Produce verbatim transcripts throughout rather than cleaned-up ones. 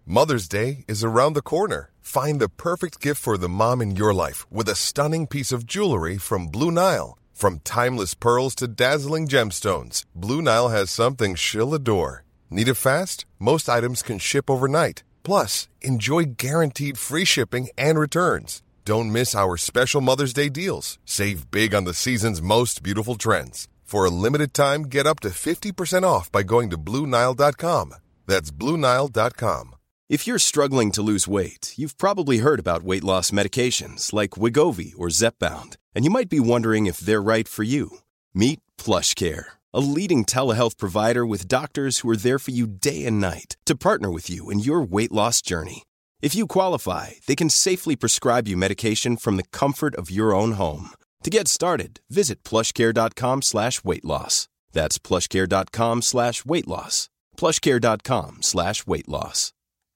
Mother's Day is around the corner. Find the perfect gift for the mom in your life with a stunning piece of jewelry from Blue Nile. From timeless pearls to dazzling gemstones, Blue Nile has something she'll adore. Need it fast? Most items can ship overnight. Plus, enjoy guaranteed free shipping and returns. Don't miss our special Mother's Day deals. Save big on the season's most beautiful trends. For a limited time, get up to fifty percent off by going to Blue Nile dot com. That's Blue Nile dot com. If you're struggling to lose weight, you've probably heard about weight loss medications like Wegovy or Zepbound, and you might be wondering if they're right for you. Meet PlushCare, a leading telehealth provider with doctors who are there for you day and night to partner with you in your weight loss journey. If you qualify, they can safely prescribe you medication from the comfort of your own home. To get started, visit plushcare.com slash weight loss. That's plushcare.com slash weight loss. plushcare.com slash weight loss.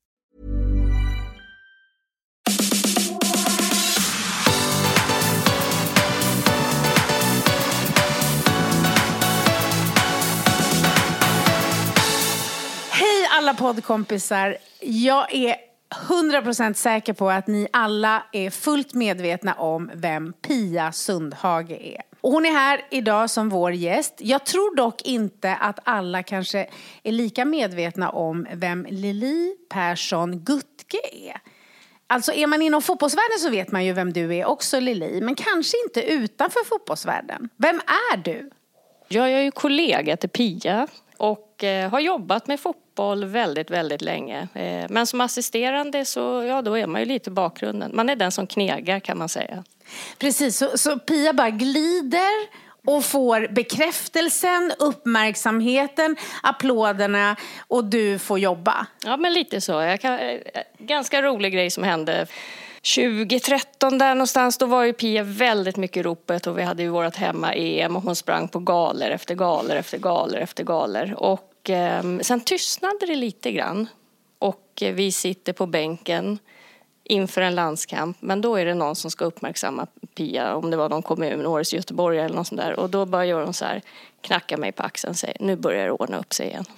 Hej alla poddkompisar. Jag är hundra procent säker på att ni alla är fullt medvetna om vem Pia Sundhage är. Och hon är här idag som vår gäst. Jag tror dock inte att alla kanske är lika medvetna om vem Lili Persson Guttke är. Alltså är man inom fotbollsvärlden så vet man ju vem du är också, Lili. Men kanske inte utanför fotbollsvärlden. Vem är du? Jag är ju kollega till Pia och eh, har jobbat med fotboll väldigt, väldigt länge. Eh, men som assisterande så, ja, då är man ju lite i bakgrunden. Man är den som knegar, kan man säga. Precis, så, så Pia bara glider och får bekräftelsen, uppmärksamheten, applåderna och du får jobba. Ja, men lite så. Jag kan, ganska rolig grej som hände tjugo tretton där någonstans. Då var ju Pia väldigt mycket i ropet och vi hade ju vårt hemma-E M och hon sprang på galer efter galer efter galer efter galer. Och eh, sen tystnade det lite grann och eh, vi sitter på bänken inför en landskamp, men då är det någon som ska uppmärksamma Pia, om det var någon kommun, Årets Göteborg eller något sånt där. Och då bara gör hon så här, knackar mig på axeln och säger, nu börjar det ordna upp sig igen.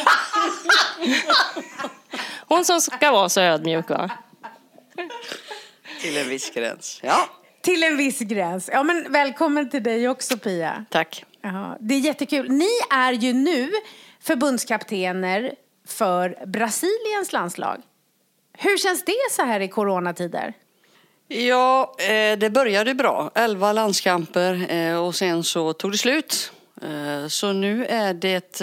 Hon som ska vara så ödmjuk, va? Till en viss gräns, ja. Till en viss gräns. Ja, men välkommen till dig också, Pia. Tack. Jaha, det är jättekul. Ni är ju nu förbundskaptener för Brasiliens landslag. Hur känns det så här i coronatider? Ja, det började bra. Elva landskamper och sen så tog det slut. Så nu är det ett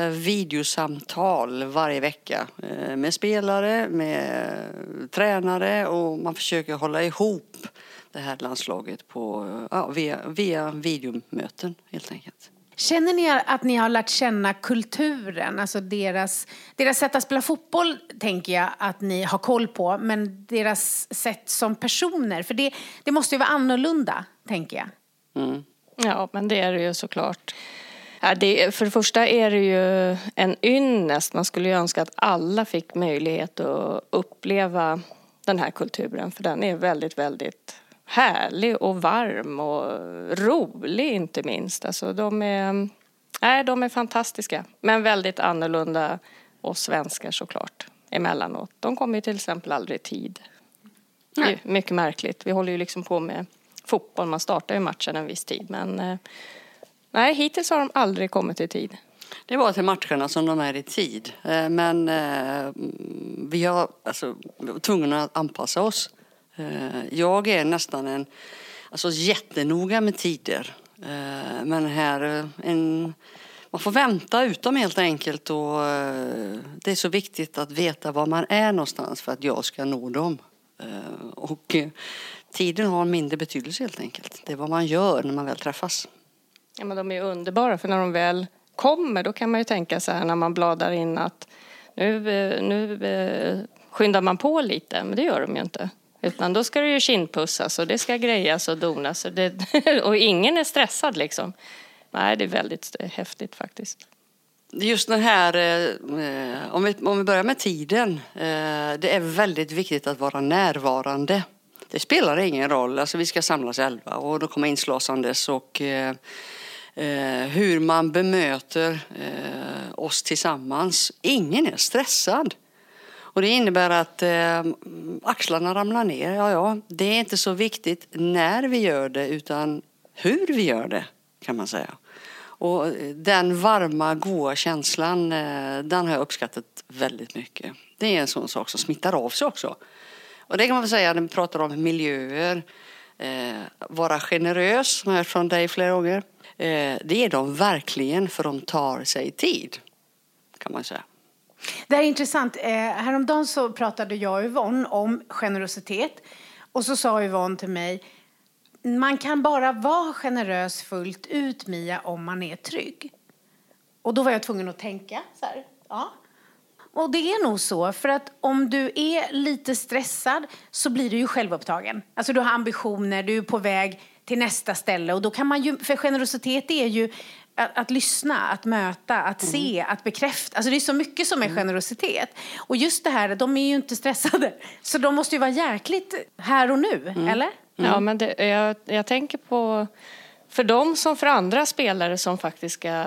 videosamtal varje vecka med spelare, med tränare och man försöker hålla ihop det här landslaget på, ja, via, via videomöten helt enkelt. Känner ni att ni har lärt känna kulturen, alltså deras, deras sätt att spela fotboll tänker jag att ni har koll på, men deras sätt som personer, för det, det måste ju vara annorlunda, tänker jag. Mm. Ja, men det är det ju såklart. Ja, det, för det första är det ju en ynnest. Man skulle ju önska att alla fick möjlighet att uppleva den här kulturen, för den är väldigt, väldigt härlig och varm och rolig inte minst. Alltså de är, nej, de är fantastiska, men väldigt annorlunda oss svenskar såklart emellanåt. De kommer ju till exempel aldrig i tid. Det är mycket märkligt. Vi håller ju liksom på med fotboll, man startar ju matchen en viss tid, men nej, hittills har de aldrig kommit i tid. Det var till matcherna som de är i tid, men vi har alltså tvungna att anpassa oss. Jag är nästan en, alltså jättenoga med tider. Men här, en, man får vänta utom helt enkelt. Och det är så viktigt att veta var man är någonstans för att jag ska nå dem. Och tiden har en mindre betydelse helt enkelt. Det är vad man gör när man väl träffas. Ja, men de är underbara, för när de väl kommer då kan man ju tänka så här när man bladar in att nu, nu skyndar man på lite. Men det gör de ju inte. Utan då ska det ju kindpussas och det ska grejas och donas. Och, det, och ingen är stressad liksom. Nej, det är väldigt häftigt faktiskt. Just den här, eh, om, vi, om vi börjar med tiden. Eh, det är väldigt viktigt att vara närvarande. Det spelar ingen roll. Alltså vi ska samlas elva och då kommer inslåsandes och eh, eh, hur man bemöter eh, oss tillsammans. Ingen är stressad. Och det innebär att eh, axlarna ramlar ner. Ja, ja, det är inte så viktigt när vi gör det utan hur vi gör det, kan man säga. Och den varma, goda känslan, eh, den har jag uppskattat väldigt mycket. Det är en sån sak som smittar av sig också. Och det kan man väl säga när vi pratar om miljöer. Eh, vara generös, som jag har hört från dig flera gånger. Eh, det är de verkligen, för de tar sig tid, kan man säga. Det är intressant. Eh, häromdagen så pratade jag och Yvonne om generositet. Och så sa Yvonne till mig, man kan bara vara generös fullt ut, Mia, om man är trygg. Och då var jag tvungen att tänka så här, ja. Och det är nog så, för att om du är lite stressad så blir du ju självupptagen. Alltså du har ambitioner, du är på väg till nästa ställe. Och då kan man ju, för generositet är ju att, att lyssna, att möta, att mm. se, att bekräfta. Alltså det är så mycket som är generositet. Och just det här, de är ju inte stressade. Så de måste ju vara jäkligt här och nu, mm. eller? Mm. Ja, men det, jag, jag tänker på... För dem som för andra spelare som faktiskt ska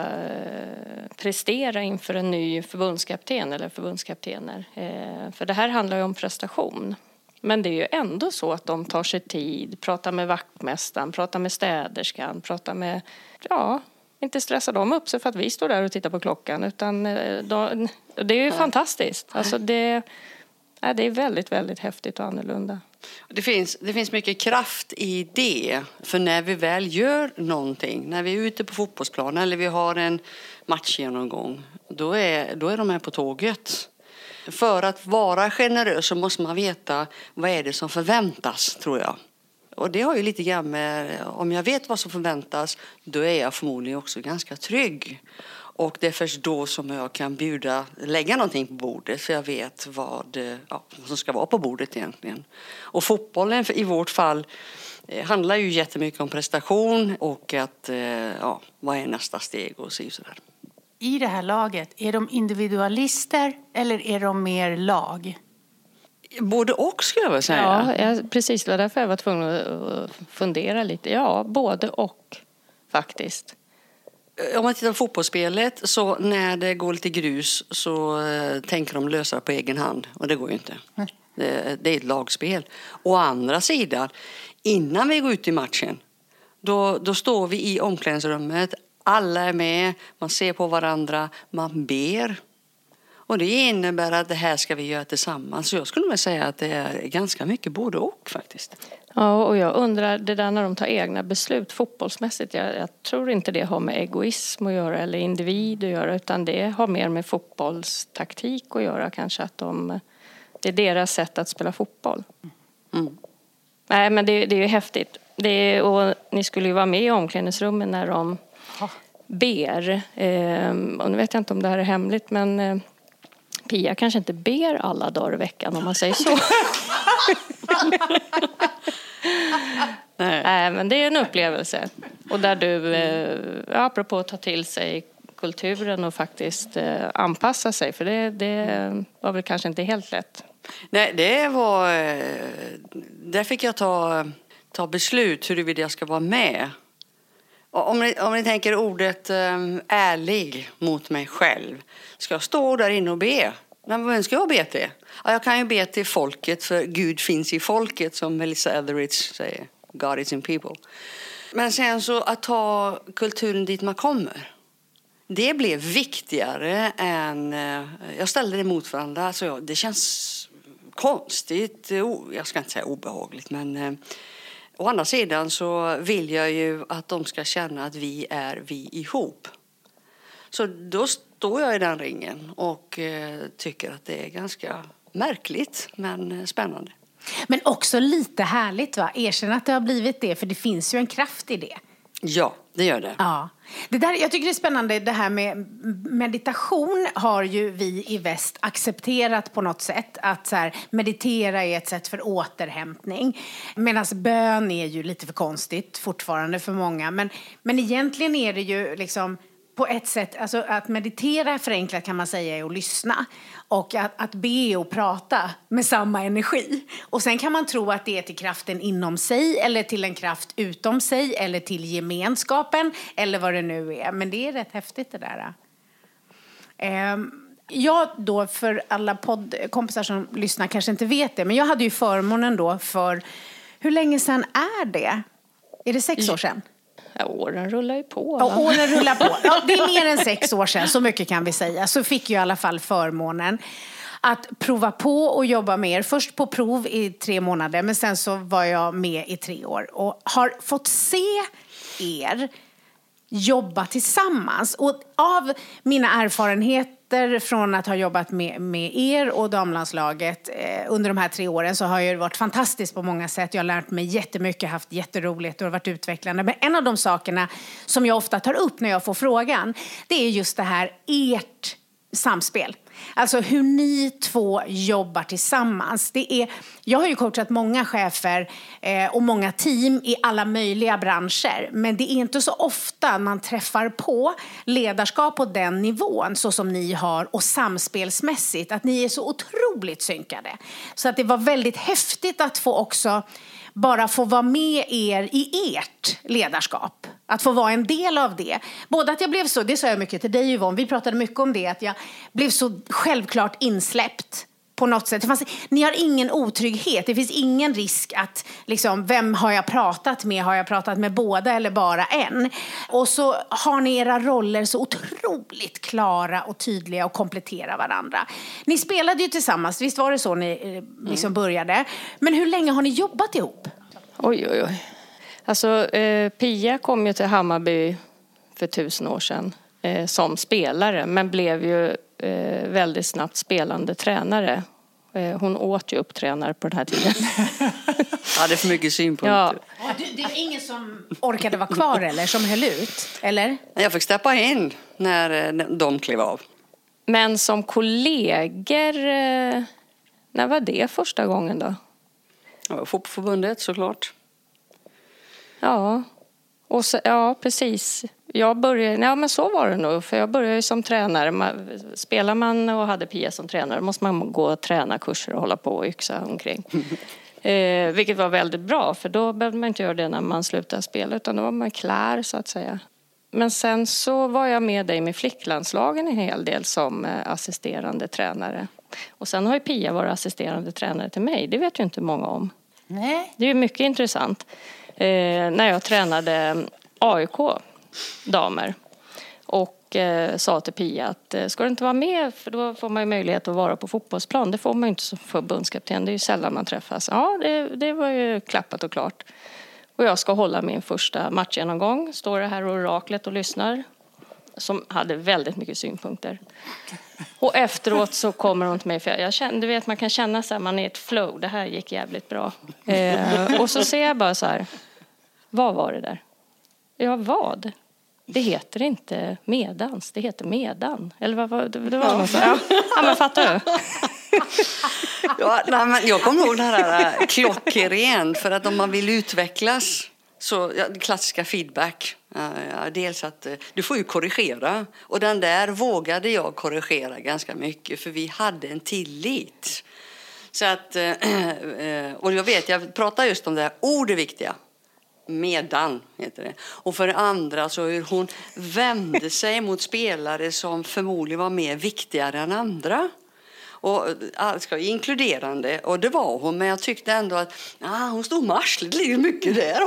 prestera inför en ny förbundskapten eller förbundskaptener. För det här handlar ju om prestation. Men det är ju ändå så att de tar sig tid, pratar med vaktmästaren, pratar med städerskan, pratar med... Ja, inte stressar de upp sig för att vi står där och tittar på klockan. Utan de, det är ju fantastiskt. Alltså det, det är väldigt, väldigt häftigt och annorlunda. Det finns, det finns mycket kraft i det. För när vi väl gör någonting, när vi är ute på fotbollsplanen eller vi har en matchgenomgång, då är, då är de här på tåget. För att vara generös så måste man veta vad är det som förväntas, tror jag. Och det har ju lite grann med, om jag vet vad som förväntas, då är jag förmodligen också ganska trygg. Och det är först då som jag kan bjuda, lägga någonting på bordet, för jag vet vad, ja, vad som ska vara på bordet egentligen. Och fotbollen i vårt fall eh, handlar ju jättemycket om prestation och att, eh, ja, vad är nästa steg och så sådär. I det här laget, är de individualister eller är de mer lag? Både och, skulle jag väl säga. Ja, jag, precis. Det var därför jag var tvungen att fundera lite. Ja, både och faktiskt. Om man tittar på fotbollsspelet, så när det går lite grus så eh, tänker de lösa det på egen hand. Och det går ju inte. Mm. Det, det är ett lagspel. Å andra sidan, innan vi går ut i matchen, då, då står vi i omklädningsrummet. Alla är med, man ser på varandra, man ber. Och det innebär att det här ska vi göra tillsammans. Så jag skulle nog säga att det är ganska mycket både och faktiskt. Ja, och jag undrar, det där när de tar egna beslut fotbollsmässigt, jag, jag tror inte det har med egoism att göra eller individ att göra, utan det har mer med fotbollstaktik att göra kanske, att de, det är deras sätt att spela fotboll. Mm. Nej, men det, det är ju häftigt. Det är, och ni skulle ju vara med i omklädningsrummen när de ber. Eh, och nu vet jag inte om det här är hemligt, men eh, Pia kanske inte ber alla dagar i veckan, om man säger så. Nej. Nej, men det är en upplevelse. Och där du, eh, apropå att ta till sig kulturen och faktiskt eh, anpassa sig. För det, det var väl kanske inte helt lätt. Nej, det var... Där fick jag ta, ta beslut huruvida jag ska vara med. Om ni, om ni tänker ordet um, ärlig mot mig själv. Ska jag stå där inne och be? Men vem ska jag be till? Ja, jag kan ju be till folket, för Gud finns i folket, som Melissa Etheridge säger. God is in people. Men sen så att ta kulturen dit man kommer. Det blev viktigare än... Jag ställde det mot varandra. Alltså, ja, det känns konstigt. Jag ska inte säga obehagligt, men... Å andra sidan så vill jag ju att de ska känna att vi är vi ihop. Så då står jag i den ringen och eh, tycker att det är ganska märkligt men spännande. Men också lite härligt, va? Erkänn att det har blivit det, för det finns ju en kraft i det. Ja, det gör det. Ja. Det där, jag tycker det är spännande, det här med meditation har ju vi i väst accepterat på något sätt. Att så här, meditera är ett sätt för återhämtning. Medan bön är ju lite för konstigt fortfarande för många. Men, men egentligen är det ju liksom... På ett sätt, alltså att meditera förenklat kan man säga är att lyssna. Och att, att be och prata med samma energi. Och sen kan man tro att det är till kraften inom sig, eller till en kraft utom sig, eller till gemenskapen, eller vad det nu är. Men det är rätt häftigt det där. Um, Jag då, för alla poddkompisar som lyssnar kanske inte vet det, men jag hade ju förmånen då för, hur länge sedan är det? Är det sex år sedan? Ja, åren rullar ju på. Ja, åren rullar på. Ja, det är mer än sex år sedan, så mycket kan vi säga. Så fick jag i alla fall förmånen att prova på och jobba med er. Först på prov i tre månader, men sen så var jag med i tre år. Och har fått se er jobba tillsammans. Och av mina erfarenheter från att ha jobbat med, med er och damlandslaget eh, under de här tre åren, så har jag varit fantastiskt på många sätt. Jag har lärt mig jättemycket, haft jätteroligt och varit utvecklande. Men en av de sakerna som jag ofta tar upp när jag får frågan, det är just det här ert samspel. Alltså hur ni två jobbar tillsammans. Det är, jag har ju coachat många chefer eh, och många team i alla möjliga branscher. Men det är inte så ofta man träffar på ledarskap på den nivån så som ni har, och samspelsmässigt. Att ni är så otroligt synkade. Så att det var väldigt häftigt att få också bara få vara med er i ert ledarskap. Att få vara en del av det. Både att jag blev så, det sa jag mycket till dig Yvonne, vi pratade mycket om det, att jag blev så självklart insläppt på något sätt. Det fanns, ni har ingen otrygghet, det finns ingen risk att liksom, vem har jag pratat med? Har jag pratat med båda eller bara en? Och så har ni era roller så otroligt klara och tydliga och kompletterar varandra. Ni spelade ju tillsammans, visst var det så ni liksom började? Men hur länge har ni jobbat ihop? Oj, oj, oj. Alltså, eh, Pia kom ju till Hammarby för tusen år sedan eh, som spelare, men blev ju eh, väldigt snabbt spelande tränare. Eh, hon åt ju upp tränare på den här tiden. Ja, det är för mycket synpunkter. Ja. Ja, du, det är ingen som orkade vara kvar eller som höll ut, eller? Jag fick steppa in när de klev av. Men som kollegor, eh, när var det första gången då? Ja, fotbollsförbundet såklart. Ja, och så, ja precis. Jag började, ja men så var det nog, för jag började ju som tränare. Man, spelar man och hade Pia som tränare måste man gå och träna kurser och hålla på och yxa omkring. eh, vilket var väldigt bra, för då behövde man inte göra det när man slutade spela, utan då var man klar så att säga. Men sen så var jag med dig med flicklandslagen en hel del som eh, assisterande tränare. Och sen har ju Pia varit assisterande tränare till mig, det vet ju inte många om. Nej. Det är ju mycket intressant. Eh, när jag tränade A I K damer och eh, sa till Pia att eh, ska du inte vara med, för då får man ju möjlighet att vara på fotbollsplan. Det får man ju inte som förbundskapten, det är ju sällan man träffas. Ja, det, det var ju klappat och klart. Och jag ska hålla min första matchgenomgång, står det här oraklet och lyssnar, som hade väldigt mycket synpunkter. Och efteråt så kommer hon till mig, för jag känner, du vet man kan känna så här, man är i ett flow, det här gick jävligt bra. Eh, och så ser jag bara så här, vad var det där? Ja, vad? Det heter inte medans, det heter medan. Eller vad var det? Det var något så. Ja, ja men fattar du? Ja, nej, men jag kommer ihåg det här klockrent, för att om man vill utvecklas så, ja, klassiska feedback. Ja, dels att du får ju korrigera, och den där vågade jag korrigera ganska mycket, för vi hade en tillit. Så att, och jag vet, jag pratar just om det här, ord är viktiga. Medan heter det. Och för det andra så hur hon vände sig mot spelare som förmodligen var mer viktigare än andra. Och alltså, inkluderande, och det var hon, men jag tyckte ändå att ah, hon stod med arslet lite mycket där.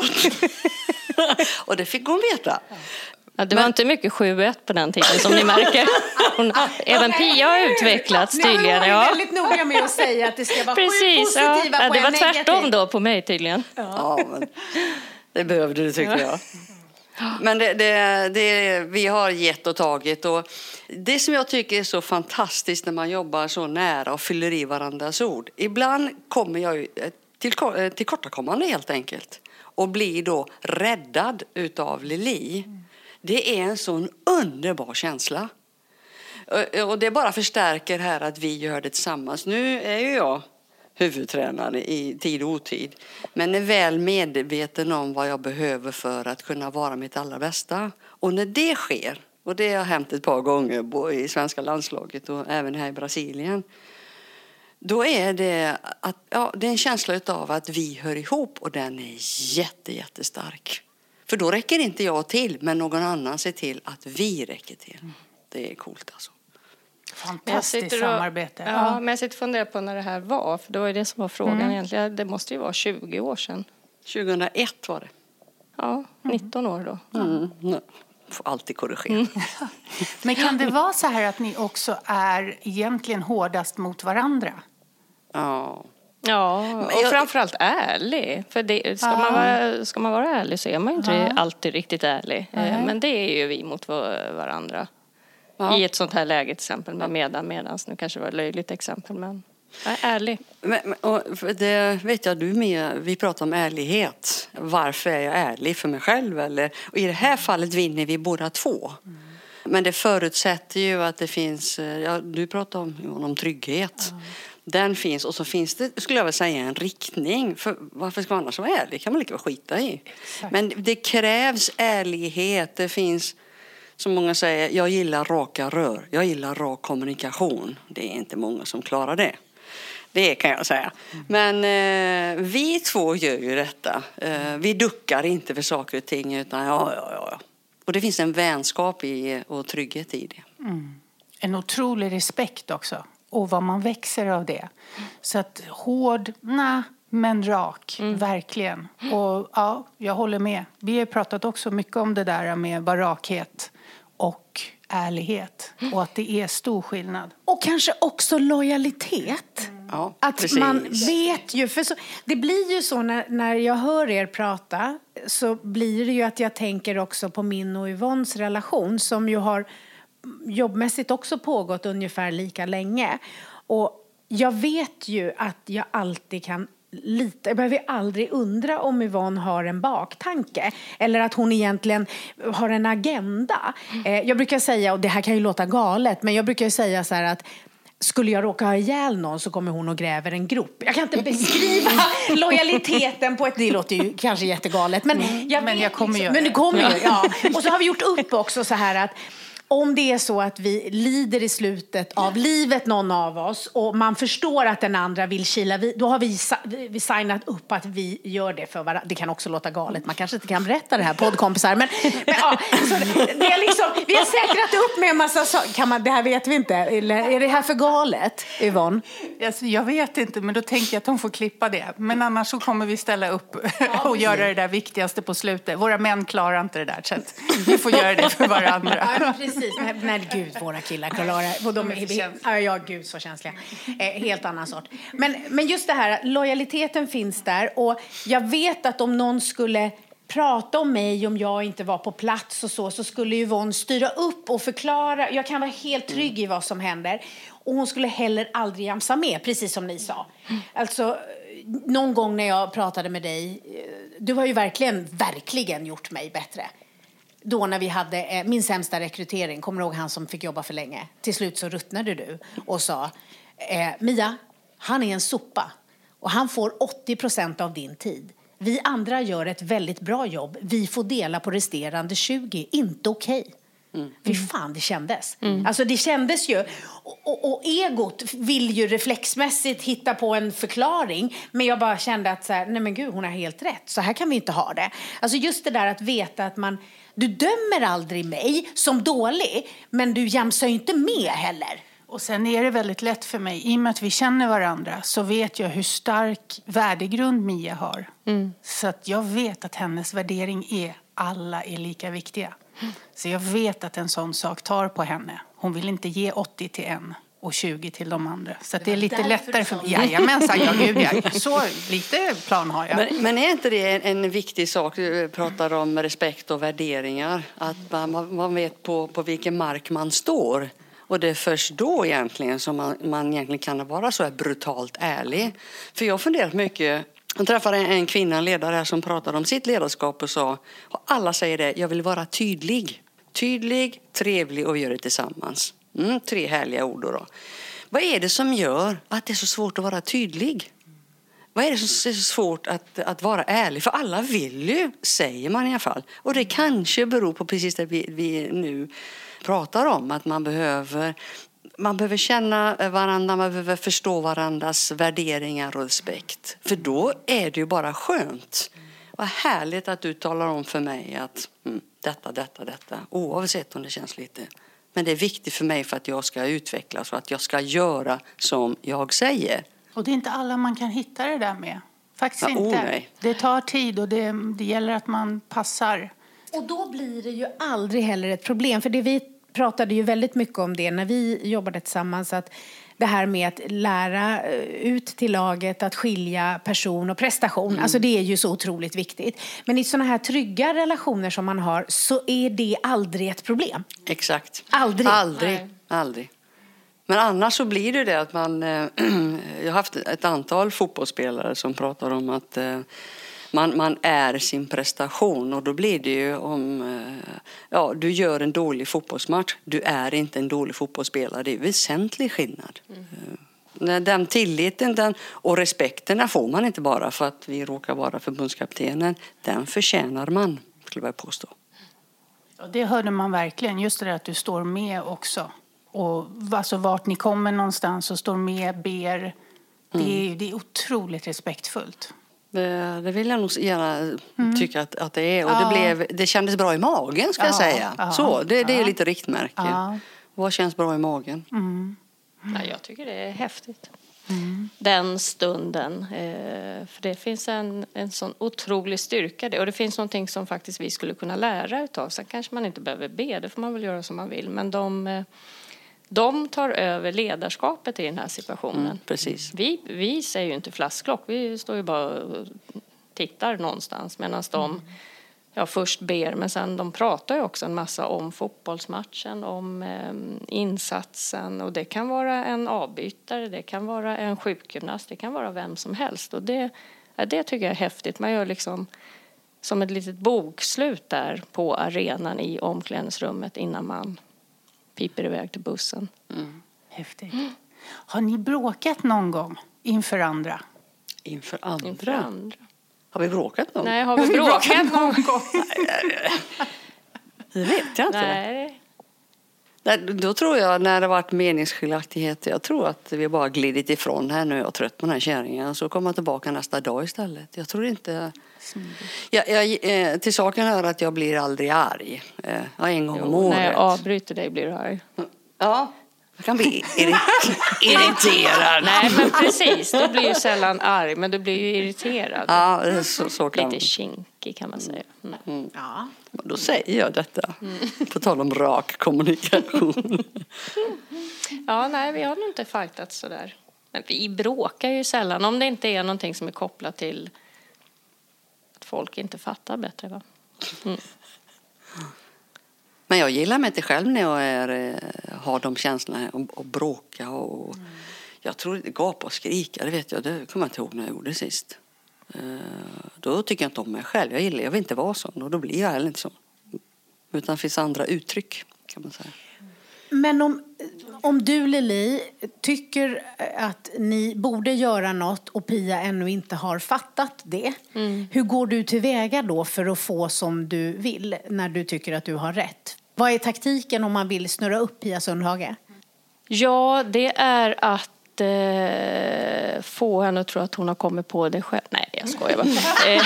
Och det fick hon veta. Ja, det var men... inte mycket sju ett på den tiden som ni märker. Hon, även Pia har utvecklats tydligen. Jag är väldigt noga med att säga att det ska vara precis, sju positiva ja. på Det var en tvärtom negativ. då på mig tydligen. Ja, ja men det behövde du, tycker jag. Men det, det, det, vi har gett och tagit. Och det som jag tycker är så fantastiskt när man jobbar så nära och fyller i varandras ord. Ibland kommer jag till, till kortakommande helt enkelt. Och blir då räddad utav Lili. Det är en sån underbar känsla. Och det bara förstärker här att vi gör det tillsammans. Nu är ju jag huvudtränare i tid och otid, men är väl medveten om vad jag behöver för att kunna vara mitt allra bästa. Och när det sker, och det har hänt ett par gånger i svenska landslaget och även här i Brasilien, då är det, att, ja, det är en känsla av att vi hör ihop, och den är jätte, jättestark. För då räcker inte jag till, men någon annan ser till att vi räcker till. Det är coolt alltså. Fantastiskt och, samarbete. Ja, Ja. men jag sitter och funderar på när det här var. För det var ju det som var frågan Mm. egentligen. Det måste ju vara tjugo år sedan. tjugohundraett var det. Ja, nitton år då. Mm. Mm. Får alltid korrigera. Mm. Men kan det vara så här att ni också är egentligen hårdast mot varandra? Ja. Ja, och jag- framförallt ärlig. För det, ska, Ja. man vara, ska man vara ärlig så är man ju inte Ja. alltid riktigt ärlig. Eh, Nej. Men det är ju vi mot va- varandra. Ja. I ett sånt här läge till exempel med medan medans. Nu kanske det var ett löjligt exempel, men jag är ärlig. Men, men- och för det vet jag du med. Vi pratar om ärlighet. Varför är jag ärlig för mig själv? Eller, och i det här fallet vinner vi båda två. Mm. Men det förutsätter ju att det finns, ja, du pratar om, om trygghet. Mm. Den finns och så finns det, skulle jag vilja säga, en riktning. För varför ska man annars vara ärlig? Kan man lika väl skita i. Exakt. Men det krävs ärlighet. Det finns, som många säger, jag gillar raka rör. Jag gillar rak kommunikation. Det är inte många som klarar det. Det kan jag säga. Men eh, vi två gör ju detta. Eh, vi duckar inte för saker och ting. Utan ja, ja, ja. Och det finns en vänskap i, och trygghet i det. Mm. En otrolig respekt också. Och vad man växer av det. Så att hård, nej, men rak. Mm. Verkligen. Och ja, jag håller med. Vi har pratat också mycket om det där med bara rakhet och ärlighet. Och att det är stor skillnad. Och kanske också lojalitet. Ja, Att precis. man vet ju, för så, det blir ju så när, när jag hör er prata så blir det ju att jag tänker också på min och Yvonnes relation som ju har jobbmässigt också pågått ungefär lika länge. Och jag vet ju att jag alltid kan lita, jag behöver aldrig undra om Yvonne har en baktanke eller att hon egentligen har en agenda. Eh, jag brukar säga, och det här kan ju låta galet, men jag brukar säga så här att skulle jag råka ha ihjäl någon så kommer hon och gräver en grop. Jag kan inte beskriva lojaliteten på ett... Det låter ju kanske jättegalet. Men jag, Men jag kommer liksom, göra men du det. kommer ju, ja. Och så har vi gjort upp också så här att om det är så att vi lider i slutet av livet, någon av oss, och man förstår att den andra vill kila, då har vi, vi signat upp att vi gör det för varandra. Det kan också låta galet. Man kanske inte kan berätta det här, poddkompisar. Men, men ja, så det är liksom, vi har säkrat upp med en massa saker. Kan man, det här vet vi inte. Eller är det här för galet, Yvonne? Alltså, jag vet inte, men då tänker jag att de får klippa det. Men annars så kommer vi ställa upp och göra det där viktigaste på slutet. Våra män klarar inte det där, så att vi får göra det för varandra. Ja, precis. Nej, nej, gud, våra killar klarar. Och de är, De är ja, ja, gud, så känsliga. Eh, helt annan sort. Men, men just det här, lojaliteten finns där. Och jag vet att om någon skulle prata om mig, om jag inte var på plats och så, så skulle Yvonne styra upp och förklara. Jag kan vara helt trygg i vad som händer. Och hon skulle heller aldrig jamsa med, precis som ni sa. Alltså, någon gång när jag pratade med dig, du har ju verkligen, verkligen gjort mig bättre. Då när vi hade eh, min sämsta rekrytering, kommer du ihåg han som fick jobba för länge? Till slut så ruttnade du och sa, eh, Mia, han är en sopa och han får åttio procent av din tid. Vi andra gör ett väldigt bra jobb. Vi får dela på resterande tjugo. Inte okej. Okay. Mm. Fy fan, det kändes. Mm. Alltså det kändes ju. Och, och, och egot vill ju reflexmässigt hitta på en förklaring. Men jag bara kände att så här, nej men gud, hon har helt rätt. Så här kan vi inte ha det. Alltså just det där att veta att man, du dömer aldrig mig som dålig. Men du jämsar ju inte med heller. Och sen är det väldigt lätt för mig, i och med att vi känner varandra, så vet jag hur stark värdegrund Mia har. Mm. Så att jag vet att hennes värdering är, alla är lika viktiga. Mm. Så jag vet att en sån sak tar på henne. Hon vill inte ge åttio till en och tjugo till de andra. Så att det är lite lättare för mig. Jajamensan, jag gud, jag. Så lite plan har jag. Men, men är inte det en, en viktig sak? Du pratar om respekt och värderingar. Att man, man vet på, på vilken mark man står. Och det är först då egentligen som man, man egentligen kan vara så här brutalt ärlig. För jag har funderat mycket. Jag träffade en kvinna, en ledare här, som pratade om sitt ledarskap och sa, och alla säger det, jag vill vara tydlig. Tydlig, trevlig och vi gör det tillsammans. Mm, tre härliga ord då. Vad är det som gör att det är så svårt att vara tydlig? Vad är det som är så svårt att, att vara ärlig? För alla vill ju, säger man i alla fall. Och det kanske beror på precis det vi, vi nu pratar om. Att man behöver, man behöver känna varandra, man behöver förstå varandras värderingar och respekt. För då är det ju bara skönt. Vad härligt att du talar om för mig att mm, detta, detta, detta. Oavsett om det känns lite Men det är viktigt för mig för att jag ska utvecklas och att jag ska göra som jag säger. Och det är inte alla man kan hitta det där med. Faktiskt Ja, inte. oh, nej. Det tar tid och det, det gäller att man passar. Och då blir det ju aldrig heller ett problem. För det vi pratade ju väldigt mycket om det när vi jobbade tillsammans. Att det här med att lära ut till laget att skilja person och prestation. Mm. Alltså det är ju så otroligt viktigt. Men i sådana här trygga relationer som man har så är det aldrig ett problem. Exakt. Aldrig. Aldrig. Nej. Aldrig. Men annars så blir det det att man... Eh, jag har haft ett antal fotbollsspelare som pratar om att eh, man, man är sin prestation. Och då blir det ju om... Eh, ja, du gör en dålig fotbollsmatch. Du är inte en dålig fotbollsspelare. Det är väsentlig skillnad. Mm. Eh, den tilliten den, och respekten den får man inte bara för att vi råkar vara förbundskaptenen. Den förtjänar man, skulle jag påstå. Och det hörde man verkligen. Just det där att du står med också. Och alltså vart ni kommer någonstans och står med, ber. Det är, det är otroligt respektfullt. Det, det vill jag nog gärna mm. tycka att, att det är. Och ja. det, blev, det kändes bra i magen, ska ja, jag säga. Ja, Så, det, det är ja. lite riktmärke. Ja. Vad känns bra i magen? Mm. Mm. Ja, jag tycker det är häftigt. Mm. Den stunden. Eh, för det finns en, en sån otrolig styrka. Det. Och det finns någonting som faktiskt vi skulle kunna lära utav. Sen kanske man inte behöver be, det får man väl göra som man vill. Men de... Eh, De tar över ledarskapet i den här situationen. Mm, precis. Vi, vi säger ju inte flasklock. Vi står ju bara och tittar någonstans. Medan de ja, först ber. Men sen de pratar ju också en massa om fotbollsmatchen. Om eh, insatsen. Och det kan vara en avbytare. Det kan vara en sjukgymnast. Det kan vara vem som helst. Och det, ja, det tycker jag är häftigt. Man gör liksom som ett litet bokslut där på arenan i omklädningsrummet innan man piper iväg till bussen. Mm. Häftigt. Mm. Har ni bråkat någon gång inför andra? Inför andra? Inför andra. Har vi bråkat någon? Nej, har vi bråkat någon gång? Det vet jag inte. Nej. Nej, då tror jag när det varit meningsskiljaktigheter, jag tror att vi bara glidit ifrån här nu. Jag är trött på den här kärringen. Så kommer jag tillbaka nästa dag istället. Jag tror inte... Jag, jag, till saken hör att jag blir aldrig arg. Jag en gång Jo, om året. när jag avbryter dig blir du arg. Ja, jag kan bli irriterad. Nej, men precis. Du blir ju sällan arg, men du blir ju irriterad. Ja, så, så kan Lite kinkig kan man säga. Mm. Mm. Ja. Då säger jag detta. Mm. På tal om rak kommunikation. Ja, nej, vi har nog inte fightat så där. Men vi bråkar ju sällan. Om det inte är någonting som är kopplat till att folk inte fattar bättre, va? Mm. Men jag gillar mig inte själv när jag är, har de känslorna och, och bråka. Och, mm. Jag tror det gapa och skrika, det vet jag. Det kommer jag inte ihåg när jag gjorde sist. Uh, då tycker jag inte om mig själv. Jag gillar, jag vill inte vara sån. Och då blir jag heller inte så. Utan det finns andra uttryck, kan man säga. Men om, om du, Lili, tycker att ni borde göra något och Pia ännu inte har fattat det. Mm. Hur går du tillväga då för att få som du vill när du tycker att du har rätt? Vad är taktiken om man vill snurra upp Pia Sundhage? Ja, det är att eh, få henne att tro att hon har kommit på det själv. Nej, jag skojar bara.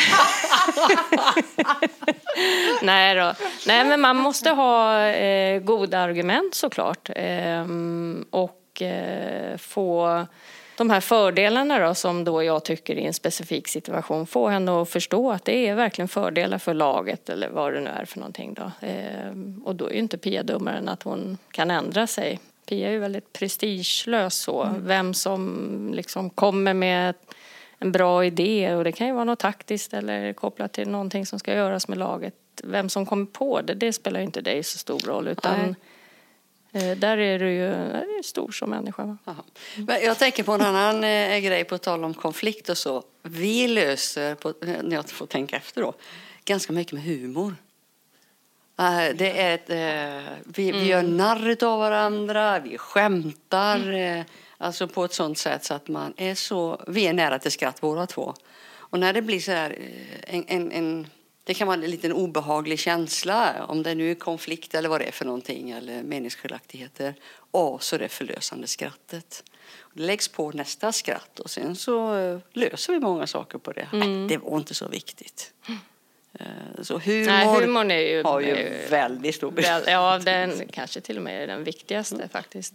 Nej då. Nej, men man måste ha eh, goda argument såklart. Eh, och eh, få de här fördelarna då, som då jag tycker i en specifik situation. Få henne att förstå att det är verkligen fördelar för laget eller vad det nu är för någonting då. Eh, och då är ju inte Pia dummare än att hon kan ändra sig. Pia är ju väldigt prestigelös så. Mm. Vem som liksom kommer med en bra idé, och det kan ju vara något taktiskt eller kopplat till någonting som ska göras med laget. Vem som kommer på det, det spelar ju inte dig så stor roll, utan eh, där är du ju är stor som människa. Men jag tänker på en annan eh, grej på tal om konflikt och så. Vi löser, på, när jag får tänka efter då, ganska mycket med humor. Uh, det är ett, uh, vi, mm. vi gör narr av varandra, vi skämtar. Mm. Uh, Alltså på ett sånt sätt så att man är så... Vi är nära till skratt båda två. Och när det blir så här... En, en, en, det kan vara en liten obehaglig känsla. Om det nu är konflikt eller vad det är för någonting. Eller meningsskiljaktigheter. Och så är det förlösande skrattet. Det läggs på nästa skratt. Och sen så löser vi många saker på det. Mm. Nej, det var inte så viktigt. Så humor, Nej, humorn är ju, har ju väldigt stor betydelse. Ja, den kanske till och med är den viktigaste mm. faktiskt.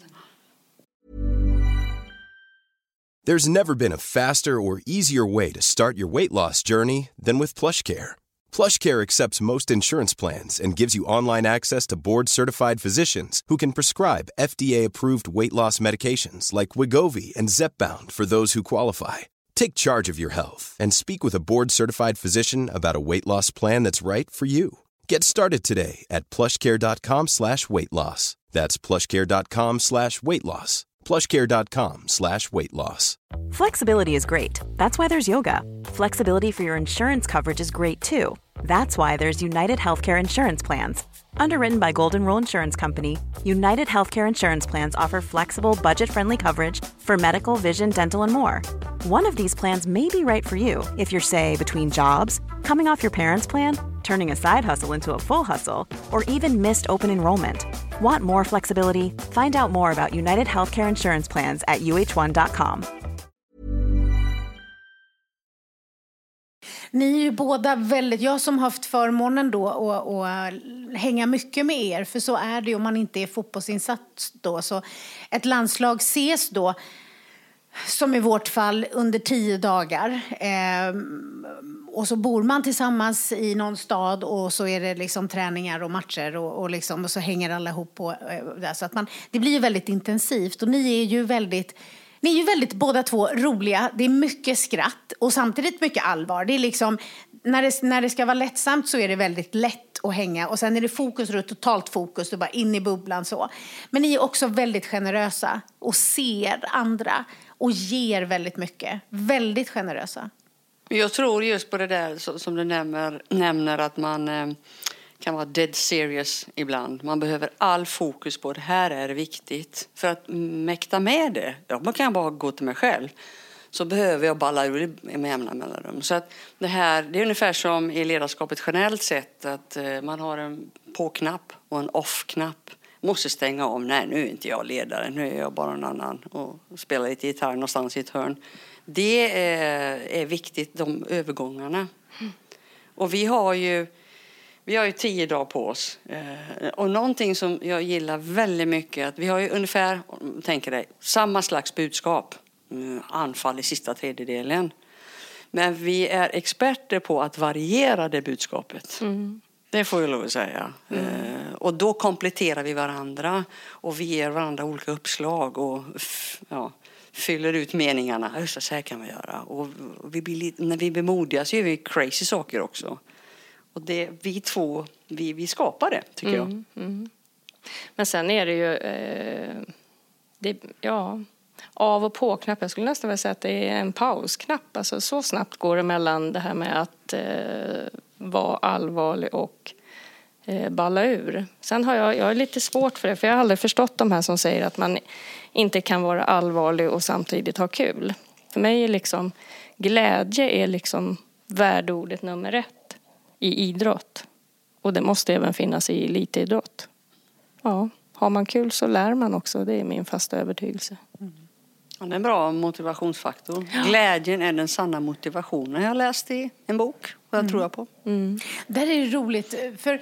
There's never been a faster or easier way to start your weight loss journey than with PlushCare. PlushCare accepts most insurance plans and gives you online access to board-certified physicians who can prescribe F D A-approved weight loss medications like Wegovy and Zepbound for those who qualify. Take charge of your health and speak with a board-certified physician about a weight loss plan that's right for you. Get started today at plushcare.com slash weight loss. That's plushcare.com slash weight loss. plushcare.com slash weight loss. Flexibility is great. That's why there's yoga. Flexibility for your insurance coverage is great too. That's why there's United Healthcare Insurance Plans. Underwritten by Golden Rule Insurance Company, United Healthcare Insurance Plans offer flexible, budget-friendly coverage for medical, vision, dental, and more. One of these plans may be right for you if you're, say, between jobs, coming off your parents' plan, turning a side hustle into a full hustle, or even missed open enrollment. Want more flexibility? Find out more about United Healthcare Insurance Plans at u h one dot com. Ni är ju båda väldigt, jag som har haft förmånen då att, att hänga mycket med er, för så är det ju om man inte är fotbollsinsatt då. Så ett landslag ses då, som i vårt fall, under tio dagar. Eh, och så bor man tillsammans i någon stad och så är det liksom träningar och matcher och, och, liksom, och så hänger alla ihop på eh, där. Så att man, det blir ju väldigt intensivt och ni är ju väldigt... Ni är ju väldigt båda två roliga. Det är mycket skratt och samtidigt mycket allvar. Det är liksom, när det, när det ska vara lättsamt så är det väldigt lätt att hänga. Och sen är det fokus och det är totalt fokus. Du bara in i bubblan så. Men ni är också väldigt generösa och ser andra och ger väldigt mycket. Väldigt generösa. Jag tror just på det där som du nämner, nämner att man eh, kan vara dead serious ibland. Man behöver all fokus på det här är viktigt. För att mäkta med det, ja, man kan bara gå till mig själv, så behöver jag balla ur med jämna mellanrum. Så att det här, det är ungefär som i ledarskapet generellt sett, att eh, man har en på-knapp och en off-knapp. Måste stänga om, nej nu är inte jag ledare, nu är jag bara en annan och spelar lite gitarr någonstans i ett hörn. Det är, är viktigt, de övergångarna. Mm. Och vi har ju Vi har ju tio dagar på oss. Eh, och någonting som jag gillar väldigt mycket, att vi har ju ungefär, tänker dig, samma slags budskap. Mm, anfall i sista tredjedelen. Men vi är experter på att variera det budskapet. Mm. Det får jag lov att säga. Mm. Eh, och då kompletterar vi varandra. Och vi ger varandra olika uppslag. Och f- ja, fyller ut meningarna. Just så här kan vi göra. Och vi blir lite, när vi blir modiga så gör vi crazy saker också. Och det, vi två, vi, vi skapar det, tycker mm, jag. Mm. Men sen är det ju, eh, det, ja, av- och på-knapp. Jag skulle nästan vilja säga att det är en pausknapp. Alltså, så snabbt går det mellan det här med att eh, vara allvarlig och eh, balla ur. Sen har jag, jag är lite svårt för det, för jag har aldrig förstått de här som säger att man inte kan vara allvarlig och samtidigt ha kul. För mig är liksom, glädje är liksom värdeordet nummer ett i idrott. Och det måste även finnas i elitidrott. Ja, har man kul så lär man också. Det är min fasta övertygelse. Mm. Ja, det är en bra motivationsfaktor. Ja. Glädjen är den sanna motivationen. Jag har läst i en bok. Och jag mm. tror jag på. Mm. Där är det roligt. För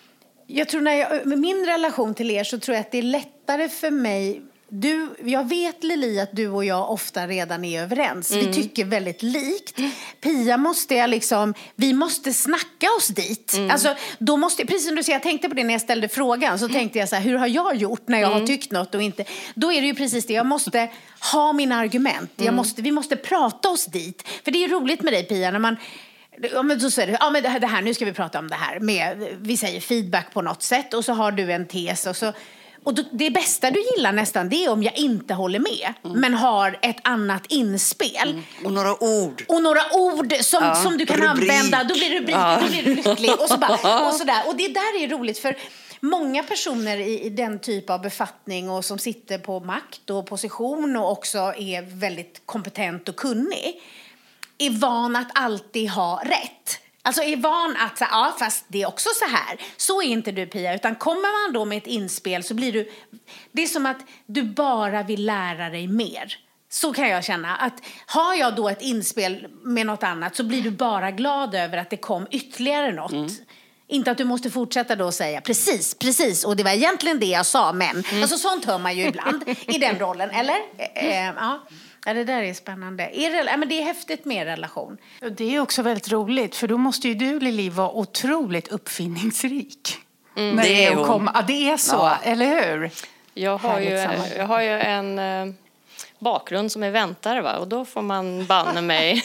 jag tror när jag, med min relation till er så tror jag att det är lättare för mig. Du, jag vet, Lili, att du och jag ofta redan är överens. Mm. Vi tycker väldigt likt. Pia måste jag liksom, vi måste snacka oss dit. Mm. Alltså, då måste, precis som du säger, jag tänkte på det när jag ställde frågan. Så tänkte jag så här, hur har jag gjort när jag mm. har tyckt något och inte. Då är det ju precis det, jag måste ha mina argument. Jag måste, vi måste prata oss dit. För det är roligt med dig, Pia, när man... Ja, men så säger du, ja men det här, nu ska vi prata om det här. Med, vi säger feedback på något sätt. Och så har du en tes och så... Och då, det bästa du gillar nästan, det är om jag inte håller med. Mm. Men har ett annat inspel. Mm. Och några ord. Och några ord som, ja, som du kan rubrik. använda. Då blir det rubrik, ja. Då blir du lycklig. Och, så bara, och, så där. Och det där är roligt för många personer i, i den typ av befattning. Och som sitter på makt och position. Och också är väldigt kompetent och kunnig. Är van att alltid ha rätt. Alltså är van att, ja fast det är också så här. Så är inte du, Pia, utan kommer man då med ett inspel så blir du, det är som att du bara vill lära dig mer. Så kan jag känna. Att har jag då ett inspel med något annat så blir du bara glad över att det kom ytterligare något. Mm. Inte att du måste fortsätta då och säga precis, precis. Och det var egentligen det jag sa, men. Mm. Alltså sånt hör man ju ibland i den rollen, eller? Eh, ja. Ja, det där är spännande. Är det, men det är häftigt med relation. Det är också väldigt roligt, för då måste ju du, Lili, vara otroligt uppfinningsrik. Mm. När det är hon. Kom, ja, det är så, ja. Eller hur? Jag har ju, jag har ju en eh, bakgrund som är väntare, va? Och då får man banna mig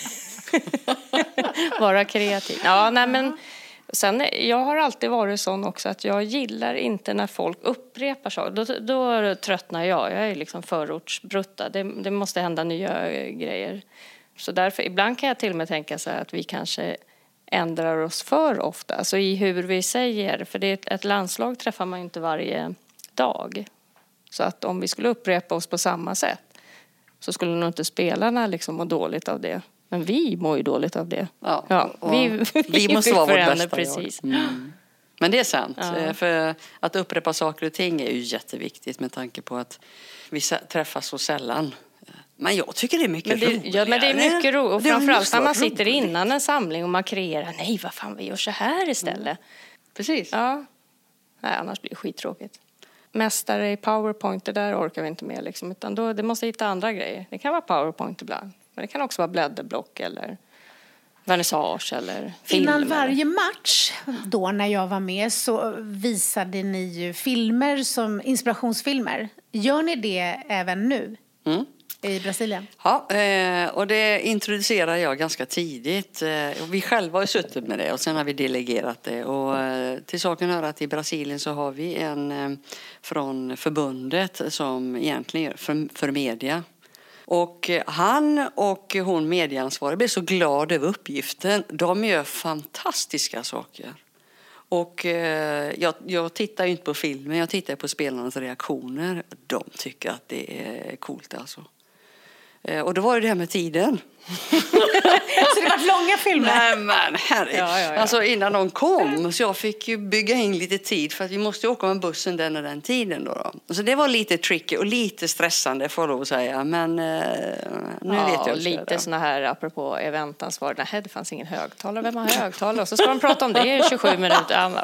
vara kreativ. Ja, nej men... Sen, jag har alltid varit sån också att jag gillar inte när folk upprepar saker. Då, då tröttnar jag. Jag är liksom förortsbrutta. Det, det måste hända nya grejer. Så därför, ibland kan jag till och med tänka så här att vi kanske ändrar oss för ofta. Alltså i hur vi säger. För det är ett, ett landslag träffar man inte varje dag. Så att om vi skulle upprepa oss på samma sätt så skulle nog inte spelarna liksom må dåligt av det. Men vi mår ju dåligt av det. Ja, ja vi, vi, vi måste vara vårt bästa. Precis. Mm. Men det är sant. Ja. För att upprepa saker och ting är ju jätteviktigt med tanke på att vi träffas så sällan. Men jag tycker det är mycket men det, roligare. Ja, men det är mycket roligt. Och framförallt när man sitter roligt. innan en samling och man kreerar. Nej, vad fan, vi gör så här istället. Mm. Precis. Ja. Nej, annars blir det skittråkigt. Mästare i PowerPoint, det där orkar vi inte med. Liksom, utan då, det måste hitta andra grejer. Det kan vara PowerPoint ibland. Men det kan också vara blädderblock eller vernissage eller film. Innan varje eller... match, då när jag var med, så visade ni ju filmer som inspirationsfilmer. Gör ni det även nu mm. i Brasilien? Ja, och det introducerade jag ganska tidigt. Vi själva har suttit med det och sen har vi delegerat det. Och till saken hör att i Brasilien så har vi en från förbundet som egentligen gör för, för media. Och han och hon medieansvarig blev så glad över uppgiften. De gör fantastiska saker. Och eh, jag, jag tittar ju inte på filmen, jag tittar på spelarnas reaktioner. De tycker att det är coolt alltså. Eh, och då var det det här med tiden. Så det var långa filmer? Nej men herregud. Ja, ja, ja. Alltså innan de kom så jag fick ju bygga in lite tid för att vi måste åka med bussen den och den tiden då. då. Så det var lite tricky och lite stressande får jag lov att säga. Men eh, nu ja, vet jag lite såna här apropå eventansvar. Nej, det fanns ingen högtalare. Vem har högtalare? Och så ska de prata om det i tjugosju minuter.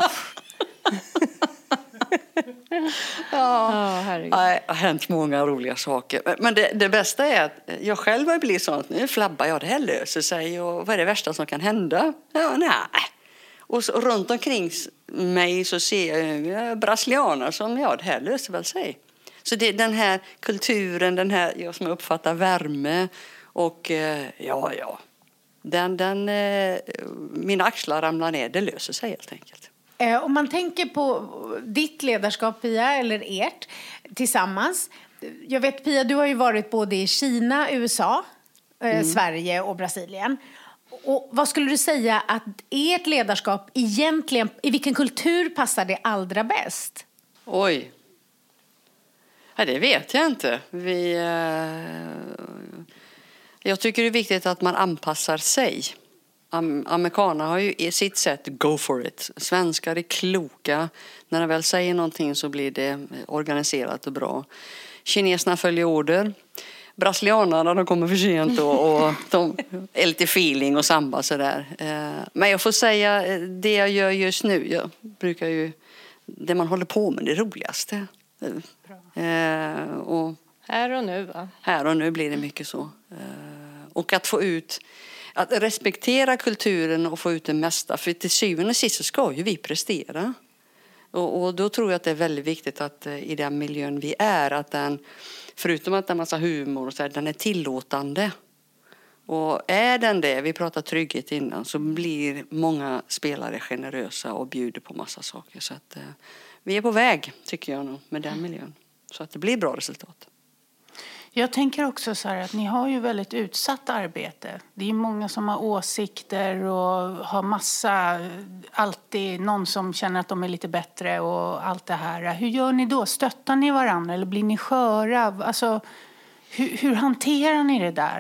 Ja, herregud. Det har hänt många roliga saker. Men det, det bästa är att jag själv har blivit sån att nu flabbar jag, det här löser sig. Och vad är det värsta som kan hända? Ja, nej. Och så, runt omkring mig så ser jag brasilianer som, ja, det här löser väl sig. Så det, den här kulturen, den här, jag som uppfattar värme och ja, ja. Den, den, mina axlar ramlar ner, det löser sig helt enkelt. Om man tänker på ditt ledarskap, Pia, eller ert tillsammans. Jag vet, Pia, du har ju varit både i Kina, U S A, mm. Sverige och Brasilien. Och vad skulle du säga att ert ledarskap egentligen, i vilken kultur passar det allra bäst? Oj. Ja, det vet jag inte. Vi, eh, jag tycker det är viktigt att man anpassar sig. Amerikaner har ju i sitt sätt go for it. Svenskar är kloka. När de väl säger någonting så blir det organiserat och bra. Kineserna följer order. Brasilianerna, de kommer för sent och, och de är lite feeling och samba sådär. Men jag får säga, det jag gör just nu, jag brukar ju, det man håller på med, det roligaste. Och här och nu, va? Här och nu blir det mycket så. Och att få ut, att respektera kulturen och få ut det mesta. För till syvende och sist så ska ju vi prestera. Och, och då tror jag att det är väldigt viktigt att i den miljön vi är, att den, förutom att det är en massa humor och så här, den är tillåtande. Och är den det, vi pratar trygghet innan, så blir många spelare generösa och bjuder på massa saker. Så att eh, vi är på väg, tycker jag nog, med den miljön. Så att det blir bra resultat. Jag tänker också så här att ni har ju väldigt utsatt arbete. Det är många som har åsikter och har massa, alltid någon som känner att de är lite bättre och allt det här. Hur gör ni då? Stöttar ni varandra eller blir ni sköra? Alltså, hur, hur hanterar ni det där?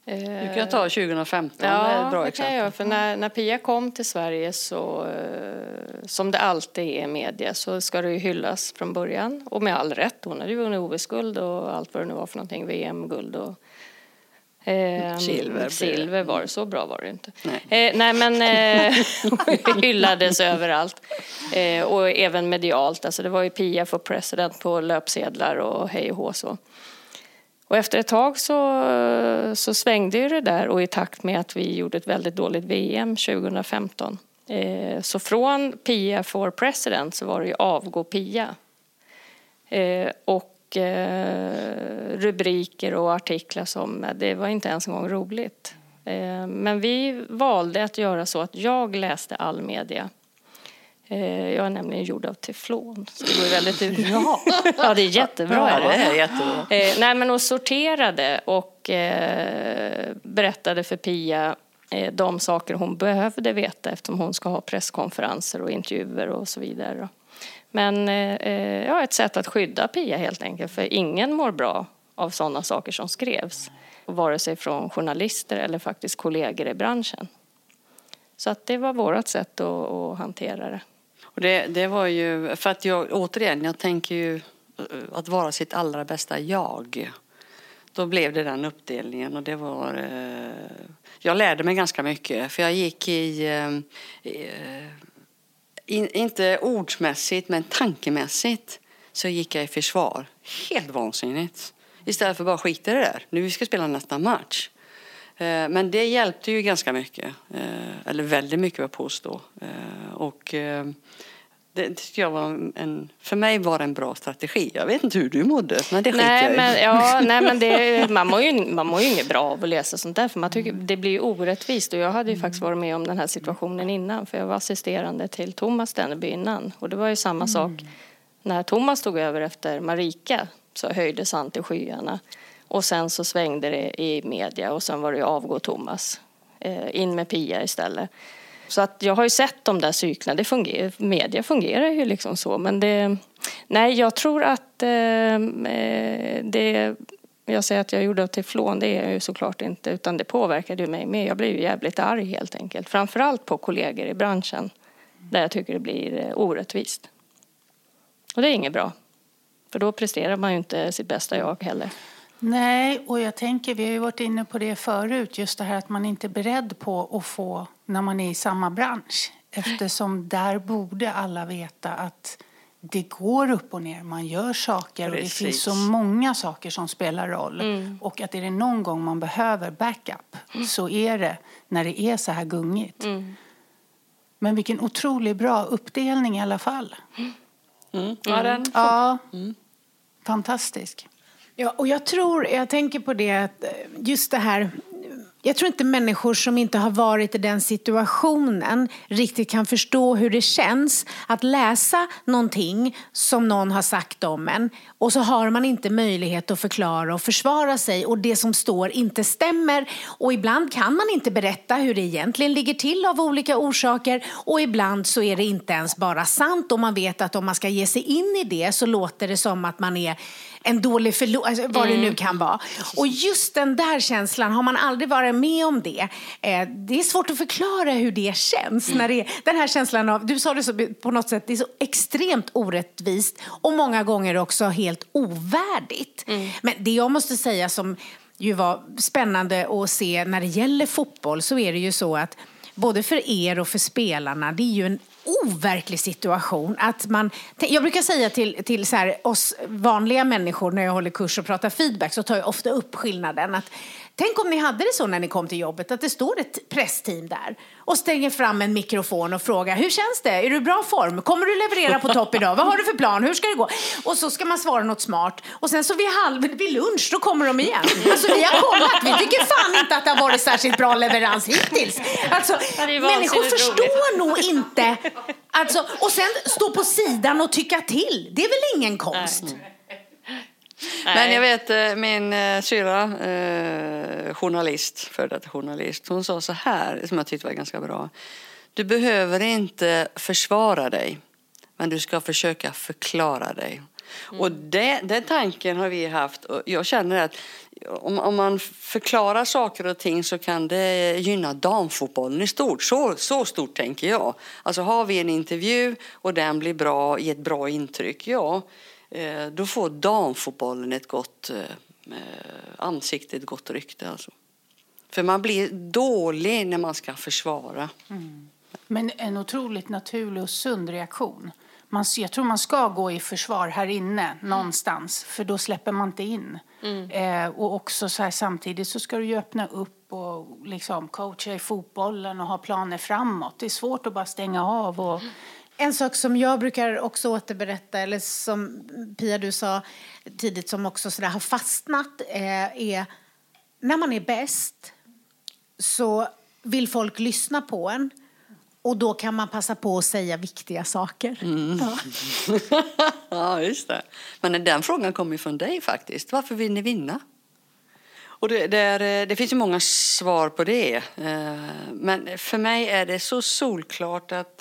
Du kan ta tjugohundrafemton, ja, det är ett bra det exempel. Kan jag, för när, när Pia kom till Sverige så, som det alltid är i media, så ska det ju hyllas från början. Och med all rätt, hon hade ju vunnit O S-guld och allt vad det nu var för någonting, V M-guld och eh, silver. silver var det, så bra var det inte. Nej, eh, nej men eh, hyllades överallt. Eh, och även medialt, alltså det var ju Pia för president på löpsedlar och hej och hå så. Och efter ett tag så, så svängde ju det där, och i takt med att vi gjorde ett väldigt dåligt V M tjugohundrafemton. Eh, så från Pia for president så var det ju avgå Pia. Eh, och eh, rubriker och artiklar som, det var inte ens en gång roligt. Eh, men vi valde att göra så att jag läste all media. Jag är nämligen gjord av teflon, så det går väldigt bra. Ja, det är jättebra. Ja, det är jättebra. Eh, nej, men och sorterade och eh, berättade för Pia eh, de saker hon behövde veta, eftersom hon ska ha presskonferenser och intervjuer och så vidare. Men eh, ja, ett sätt att skydda Pia helt enkelt, för ingen mår bra av sådana saker som skrevs, vare sig från journalister eller faktiskt kollegor i branschen. Så att det var vårt sätt att, att hantera det. Och det, det var ju, för att jag återigen, jag tänker ju att vara sitt allra bästa jag. Då blev det den uppdelningen, och det var, eh, jag lärde mig ganska mycket, för jag gick i, eh, in, inte ordsmässigt men tankemässigt, så gick jag i försvar. Helt vansinnigt. Istället för bara skita i det där. Nu ska vi spela nästa match. Men det hjälpte ju ganska mycket, eller väldigt mycket var påstå. Och det tycker jag var en, för mig var det en bra strategi. Jag vet inte hur du mådde, men det skiter jag i. Men, ja, nej, men det, man mår ju, man mår ju inget bra av att läsa sånt där, för man tycker det blir ju orättvist. Och jag hade ju faktiskt varit med om den här situationen innan, för jag var assisterande till Thomas Steneby innan. Och det var ju samma mm. sak när Thomas tog över efter Marika, så höjdes han till skyarna. Och sen så svängde det i media, och sen var det avgå Thomas. Eh, in med Pia istället. Så att jag har ju sett de där cyklerna. Det fungerar, media fungerar ju liksom så. Men det, nej, jag tror att eh, det, jag säger att jag gjorde av teflon, det är jag ju såklart inte. Utan det påverkade ju mig mer. Jag blev ju jävligt arg helt enkelt. Framförallt på kollegor i branschen. Där jag tycker det blir orättvist. Och det är inget bra. För då presterar man ju inte sitt bästa jag heller. Nej, och jag tänker, vi har ju varit inne på det förut, just det här att man inte är beredd på att få när man är i samma bransch. Eftersom där borde alla veta att det går upp och ner, man gör saker. Precis. Och det finns så många saker som spelar roll. Mm. Och att är det någon gång man behöver backup mm. så är det när det är så här gungigt. Mm. Men vilken otroligt bra uppdelning i alla fall. Mm. Mm. Ja, den. Ja, mm. Fantastisk. Ja, och jag tror, jag tänker på det, att just det här, jag tror inte människor som inte har varit i den situationen riktigt kan förstå hur det känns att läsa någonting som någon har sagt om en, och så har man inte möjlighet att förklara och försvara sig, och det som står inte stämmer, och ibland kan man inte berätta hur det egentligen ligger till av olika orsaker, och ibland så är det inte ens bara sant, och man vet att om man ska ge sig in i det så låter det som att man är en dålig förlorare, alltså vad det nu kan vara. Och just den där känslan, har man aldrig varit med om det, eh, det är svårt att förklara hur det känns. Mm. När det är den här känslan av, du sa det så, på något sätt, det är så extremt orättvist och många gånger också helt ovärdigt. Mm. Men det jag måste säga som ju var spännande att se när det gäller fotboll, så är det ju så att både för er och för spelarna, det är ju en overklig situation att man, jag brukar säga till, till så här, oss vanliga människor när jag håller kurs och pratar feedback, så tar jag ofta upp skillnaden att tänk om ni hade det så när ni kom till jobbet, att det står ett pressteam där och stänger fram en mikrofon och frågar, hur känns det? Är du i bra form? Kommer du leverera på topp idag? Vad har du för plan? Hur ska det gå? Och så ska man svara något smart. Och sen så vid halv, vid lunch, då kommer de igen. Alltså vi har kollat, vi tycker fan inte att det har varit särskilt bra leverans hittills. Alltså människor förstår nog inte. Alltså, och sen stå på sidan och tycka till. Det är väl ingen konst? Nej. Men jag vet, min eh, syra, eh, journalist, för detta journalist, hon sa så här, som jag tyckte var ganska bra. Du behöver inte försvara dig, men du ska försöka förklara dig. Mm. Och det, den tanken har vi haft. Och jag känner att om, om man förklarar saker och ting så kan det gynna damfotbollen i stort. Så, så stort tänker jag. Alltså har vi en intervju och den blir bra, i ett bra intryck, ja, eh, då får damfotbollen ett gott eh, ansikte, ett gott rykte alltså. För man blir dålig när man ska försvara. Mm. Men en otroligt naturlig och sund reaktion. Man, jag tror man ska gå i försvar här inne någonstans. För då släpper man inte in. Mm. Eh, och också så här, samtidigt så ska du ju öppna upp och liksom coacha i fotbollen och ha planer framåt. Det är svårt att bara stänga av. Och... En sak som jag brukar också återberätta, eller som Pia du sa tidigt, som också så där har fastnat, eh, är när man är bäst så vill folk lyssna på en. Och då kan man passa på att säga viktiga saker. Mm. Ja. Ja, just det. Men den frågan kommer ju från dig faktiskt. Varför vill ni vinna? Och det, det, är, det finns ju många svar på det. Men för mig är det så solklart att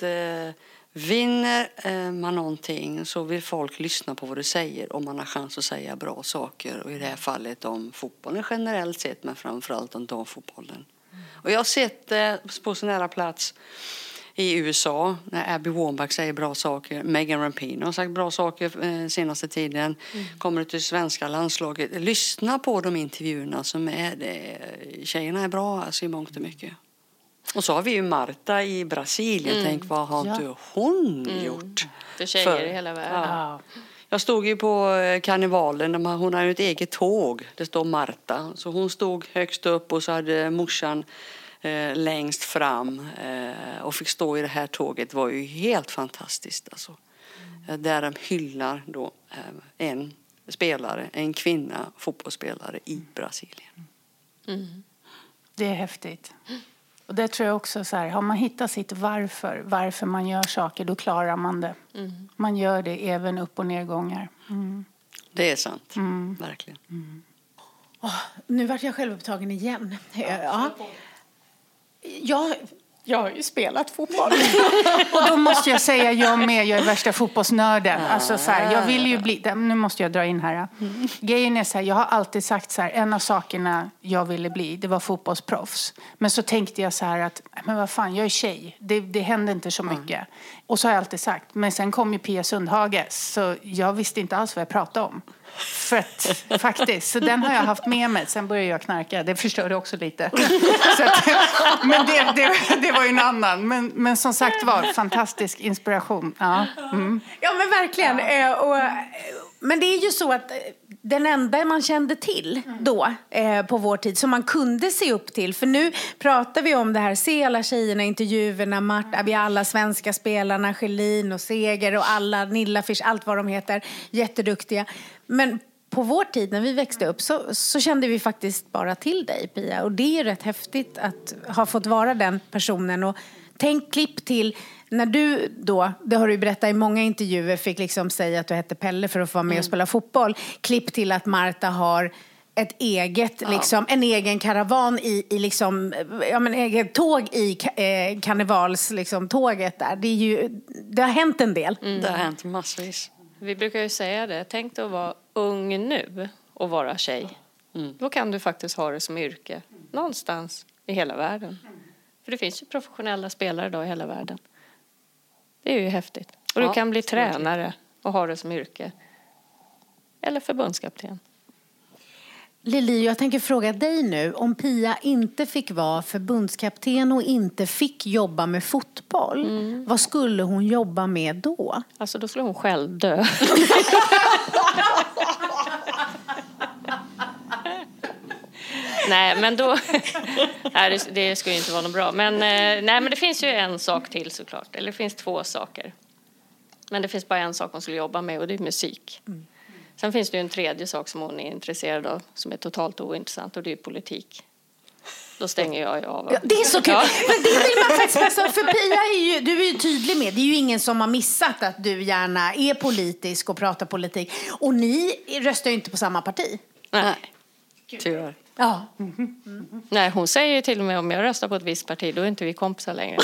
vinner man någonting så vill folk lyssna på vad du säger. Om man har chans att säga bra saker. Och i det här fallet om fotbollen generellt sett, men framförallt om damfotbollen. Och jag har sett på så nära plats i U S A när Abby Wambach säger bra saker. Megan Rapinoe har sagt bra saker eh, senaste tiden. Mm. Kommer till svenska landslaget. Lyssna på de intervjuerna som är det. Tjejerna är bra alltså, i mångt och mycket. Och så har vi ju Marta i Brasilien. Mm. Tänk, vad har ja. inte hon mm. gjort? För tjejer För, i hela världen. Ja. Jag stod ju på karnevalen. Hon har ju ett eget tåg. Det står Marta. Så hon stod högst upp och så hade morsan eh, längst fram. Eh, och fick stå i det här tåget. Det var ju helt fantastiskt. Alltså. Mm. Där de hyllar då eh, en spelare, en kvinna, fotbollsspelare i Brasilien. Mm. Det är häftigt. Och det tror jag också så här, har man hittat sitt varför, varför man gör saker, då klarar man det. Mm. Man gör det även upp- och nedgångar. Mm. Det är sant, mm. verkligen. Mm. Oh, nu vart jag själv upptagen igen. Ja. Jag, jag har ju spelat fotboll. Och då måste jag säga, jag med, jag är värsta fotbollsnörden. Alltså så här, jag vill ju bli, nu måste jag dra in här. Mm. Grejen är så här, jag har alltid sagt så här, en av sakerna jag ville bli, det var fotbollsproffs. Men så tänkte jag så här att, men vad fan, jag är tjej. Det, det hände inte så mycket. Mm. Och så har jag alltid sagt, men sen kom ju Pia Sundhage, så jag visste inte alls vad jag pratade om. För att, faktiskt, så den har jag haft med mig. Sen började jag knarka, det förstörde också lite. Så att, men det, det, det var ju en annan. Men, men som sagt var, fantastisk inspiration. Ja, mm. Ja men verkligen. Ja. Och, men det är ju så att den enda man kände till då eh, på vår tid som man kunde se upp till. För nu pratar vi om det här, se alla tjejerna, intervjuerna, Marta, vi alla svenska spelarna, Schelin och Seger och alla, Nilla Fisch, allt vad de heter, jätteduktiga. Men på vår tid när vi växte upp så, så kände vi faktiskt bara till dig, Pia. Och det är rätt häftigt att ha fått vara den personen. Och tänk klipp till när du då, det har du berättat i många intervjuer, fick liksom säga att du hette Pelle för att få vara med mm. och spela fotboll. Klipp till att Marta har ett eget, ja. liksom, en egen karavan i, i liksom, ja men eget tåg i eh, karnevals, liksom, tåget där. Det är ju, det har hänt en del. Mm. Det har hänt massvis. Vi brukar ju säga det, tänk dig att vara ung nu och vara tjej. Mm. Då kan du faktiskt ha det som yrke någonstans i hela världen. För det finns ju professionella spelare då i hela världen. Det är ju häftigt. Och ja, du kan bli tränare och ha det som yrke. Eller förbundskapten. Lili, jag tänker fråga dig nu. Om Pia inte fick vara förbundskapten och inte fick jobba med fotboll. Mm. Vad skulle hon jobba med då? Alltså då skulle hon själv dö. Nej, men då... nej, det skulle inte vara något bra. Men, nej, men det finns ju en sak till såklart. Eller det finns två saker. Men det finns bara en sak hon skulle jobba med och det är musik. Mm. Sen finns det ju en tredje sak som hon är intresserad av som är totalt ointressant och det är politik. Då stänger jag ju av. Ja, det är så kul. Ja. Men det vill man faktiskt, alltså, för Pia är ju, du är ju tydlig med, det är ju ingen som har missat att du gärna är politisk och pratar politik. Och ni röstar ju inte på samma parti. Nej, tyvärr. Ja. Mm. Mm. Nej, hon säger ju till och med om jag röstar på ett visst parti, då är inte vi kompisar längre.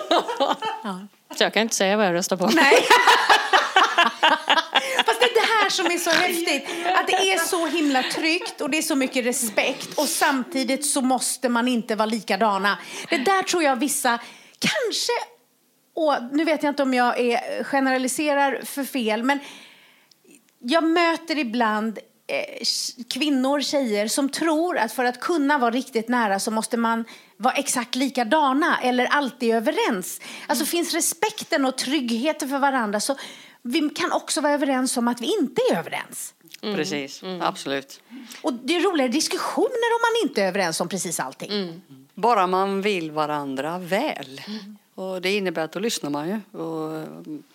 Ja. Så jag kan inte säga vad jag röstar på. Nej. Fast det är det här som är så häftigt. Att det är så himla tryggt och det är så mycket respekt. Och samtidigt så måste man inte vara likadana. Det där tror jag vissa kanske... Och nu vet jag inte om jag är, generaliserar för fel. Men jag möter ibland eh, kvinnor, tjejer som tror att för att kunna vara riktigt nära så måste man vara exakt likadana eller alltid överens. Alltså finns respekten och tryggheten för varandra så vi kan också vara överens om att vi inte är överens. Mm. Precis, mm. absolut. Och det är roligare diskussioner om man inte är överens om precis allting. Mm. Bara man vill varandra väl. Mm. Och det innebär att då lyssnar man ju. Och,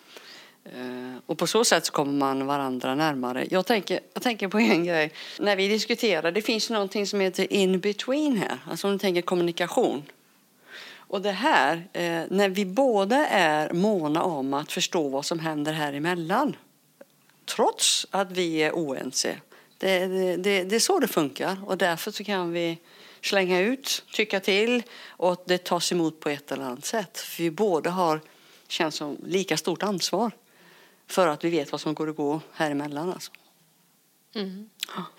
och på så sätt så kommer man varandra närmare. Jag tänker, jag tänker på en grej. När vi diskuterar, det finns någonting som heter in between här. Alltså om du tänker kommunikation. Och det här, eh, när vi båda är måna om att förstå vad som händer här emellan. Trots att vi är oense. Det, det, det, det är så det funkar. Och därför så kan vi slänga ut, tycka till. Och det tas emot på ett eller annat sätt. För vi båda har, känns som, lika stort ansvar. För att vi vet vad som går att gå här emellan. Alltså. Mm.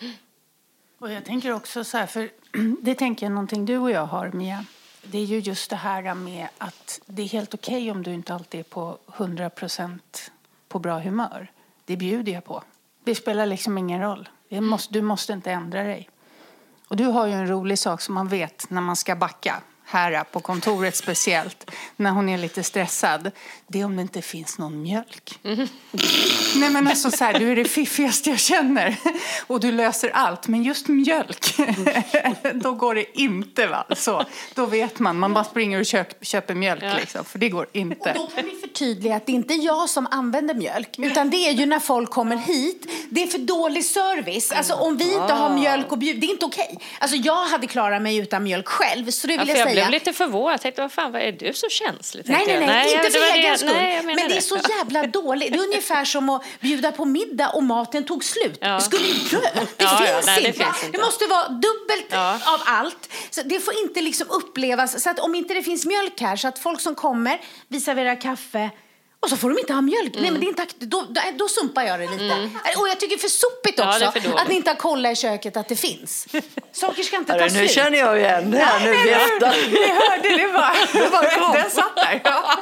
Och jag tänker också så här, för det tänker jag någonting du och jag har, Mia. Det är ju just det här med att det är helt okej om du inte alltid är på hundra procent på bra humör. Det bjuder jag på. Det spelar liksom ingen roll. Det måste, du måste inte ändra dig. Och du har ju en rolig sak som man vet när man ska backa. Här på kontoret speciellt. När hon är lite stressad. Det är om det inte finns någon mjölk. Mm. Nej men alltså så här, du är det fiffigaste jag känner. Och du löser allt. Men just mjölk. Då går det inte va. Så, då vet man. Man bara springer och köp, köper mjölk ja. liksom. För det går inte. Och då kan vi förtydliga att det är inte jag som använder mjölk. Utan det är ju när folk kommer hit. Det är för dålig service. Alltså om vi inte har mjölk och bjud. Det är inte okej. Alltså jag hade klarat mig utan mjölk själv. Så det vill ja, jag säga. Jag blev lite förvånad. Jag tänkte, vad fan, vad är du så känslig? Nej, nej, nej, nej, inte för egen skull. Nej, men det är det. så jävla dåligt. Det är ungefär som att bjuda på middag och maten tog slut. Ja. Det skulle inte dö. Det, ja, finns, ja, nej, det inte. finns inte. Det måste vara dubbelt ja. av allt. Så det får inte liksom upplevas. Så att om inte det finns mjölk här, så att folk som kommer, vi serverar kaffe. Och så får de inte ha mjölk. Mm. Nej, men det är inte, då, då, då sumpar jag det lite. Mm. Och jag tycker det är för sopigt också. Ja, för att ni inte har kollat i köket att det finns. Saker ska inte ta slut. Nu känner jag igen det här. Nu vet jag. Ni hörde det var. Det var den satt där. Ja.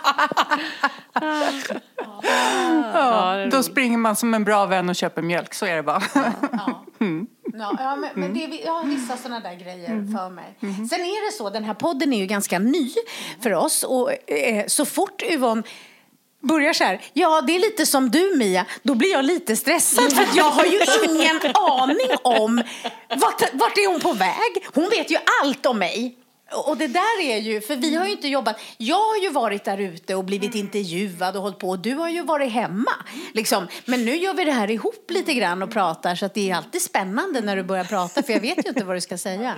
Ja, ja, då springer man som en bra vän och köper mjölk. Så är det bara. Ja, ja. Mm. Ja, ja, men, men det är, jag har vissa sådana där grejer mm. för mig. Mm. Sen är det så, den här podden är ju ganska ny för oss. Och eh, så fort Yvonne börjar så här, ja det är lite som du Mia, då blir jag lite stressad för att jag har ju ingen aning om vart, vart är hon på väg. Hon vet ju allt om mig. Och det där är ju, för vi har ju inte jobbat, jag har ju varit där ute och blivit intervjuad och hållit på, och du har ju varit hemma liksom. Men nu gör vi det här ihop lite grann och pratar, så att det är alltid spännande när du börjar prata, för jag vet ju inte vad du ska säga.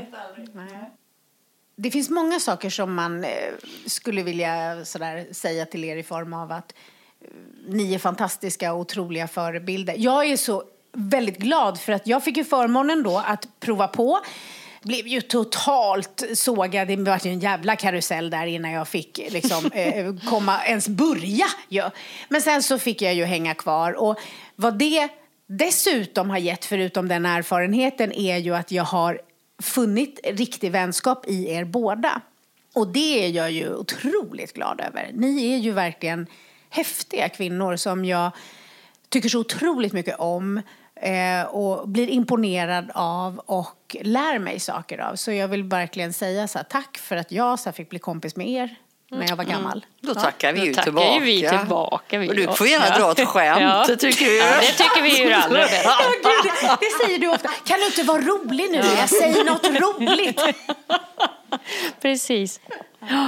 Det finns många saker som man skulle vilja sådär säga till er i form av att ni är fantastiska och otroliga förebilder. Jag är så väldigt glad för att jag fick ju förmånen då att prova på. Blev ju totalt sågad. Det var ju en jävla karusell där innan jag fick liksom, eh, komma, ens börja. Ja. Men sen så fick jag ju hänga kvar. Och vad det dessutom har gett, förutom den erfarenheten, är ju att jag har funnit riktig vänskap i er båda. Och det är jag ju otroligt glad över. Ni är ju verkligen häftiga kvinnor som jag tycker så otroligt mycket om. Eh, och blir imponerad av och lär mig saker av. Så jag vill verkligen säga så här, tack för att jag så här, fick bli kompis med er när jag var gammal. Mm. Då tackar vi ju tackar tillbaka. Vi tillbaka vi. Och du får gärna dra ett skämt, ja. Det tycker vi. Ja, det tycker vi ju aldrig. Ja, gud, det, det säger du ofta. Kan du inte vara rolig nu? Ja. Jag säger något roligt. Precis. Ja.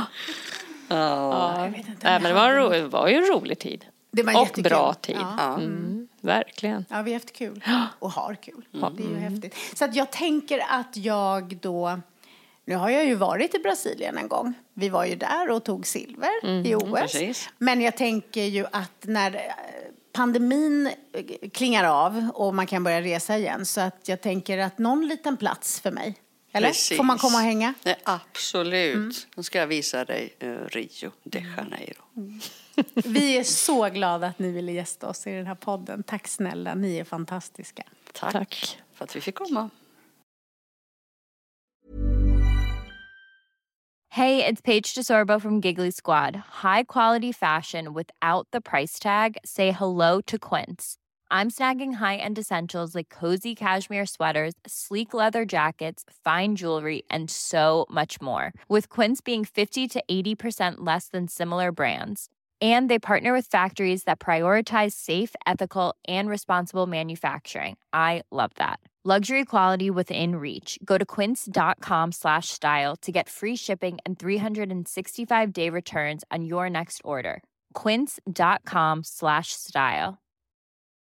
Ja. Ja. Nej, men det var, ro, det var ju en rolig tid. Det var och jättekul. bra tid. Ja. Mm. Verkligen. Ja, vi har haft kul. Och har kul. Mm. Det är ju häftigt. Så att jag tänker att jag då... Nu har jag ju varit i Brasilien en gång. Vi var ju där och tog silver mm. i O S. Precis. Men jag tänker ju att när pandemin klingar av och man kan börja resa igen, så att jag tänker att någon liten plats för mig. Eller? Precis. Får man komma och hänga? Nej, absolut. Mm. Nu ska jag visa dig uh, Rio de Janeiro. Mm. Vi är så glada att ni ville gästa oss i den här podden. Tack snälla, ni är fantastiska. Tack, Tack. för att vi fick komma. Hey, it's Paige DeSorbo from Giggly Squad. High quality fashion without the price tag. Say hello to Quince. I'm snagging high-end essentials like cozy cashmere sweaters, sleek leather jackets, fine jewelry, and so much more. With Quince being fifty to eighty percent less than similar brands. And they partner with factories that prioritize safe, ethical, and responsible manufacturing. I love that. Luxury quality within reach. Go to quince.com slash style to get free shipping and three sixty-five day returns on your next order. Quince.com slash style.